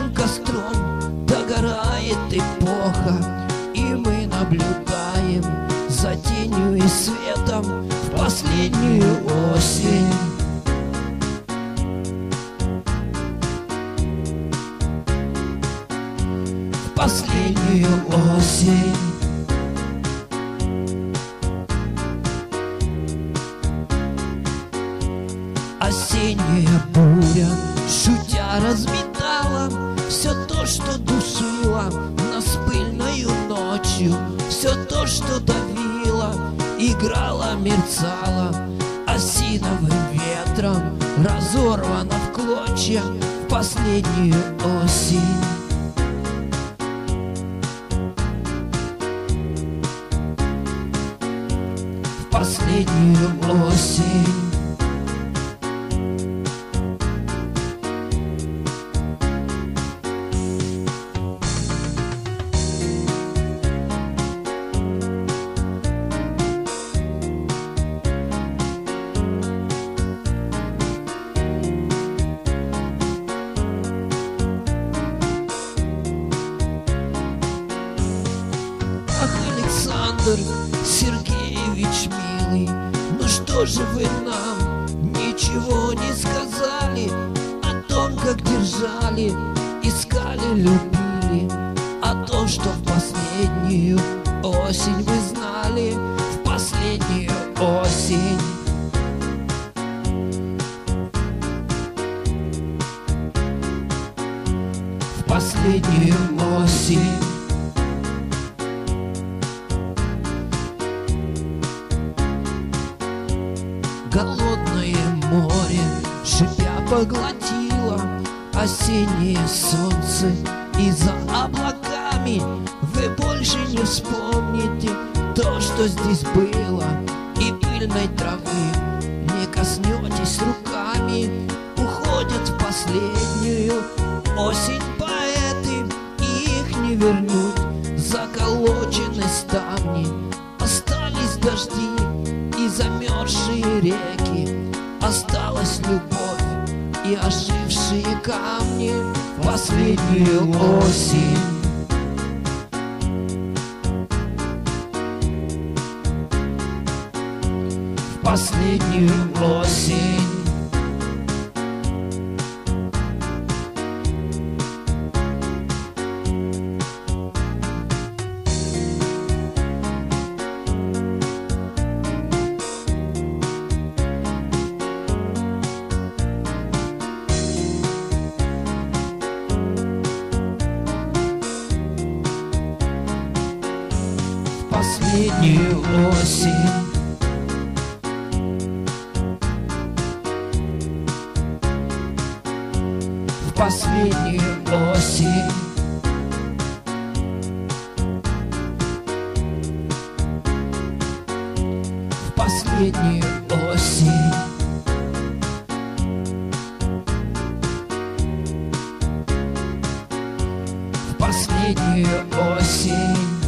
ярким костром догорает эпоха, и мы наблюдаем за тенью и светом в последнюю осень. В последнюю осень. Осенняя буря, шутя, разметала все то, что душило нас пыльною ночью, все то, что давило, играло, мерцало осиновым ветром, разорвано в клочья в последнюю осень. В последнюю осень. Александр Сергеевич, милый, ну что же вы нам ничего не сказали о том, как держали, искали, любили, о том, что в последнюю осень вы знали, в последнюю осень. В последнюю осень. Голодное море, шипя, поглотило осеннее солнце, и за облаками вы больше не вспомните то, что здесь было, и пыльной травы не коснетесь руками. Уходят в последнюю осень поэты, и их не вернуть. Заколочены ставни, остались дожди и замерзшие реки, осталась любовь и ожившие камни. В последнюю осень. В последнюю осень. Последнюю осень. В последнюю осень. В последнюю осень. В последнюю осень.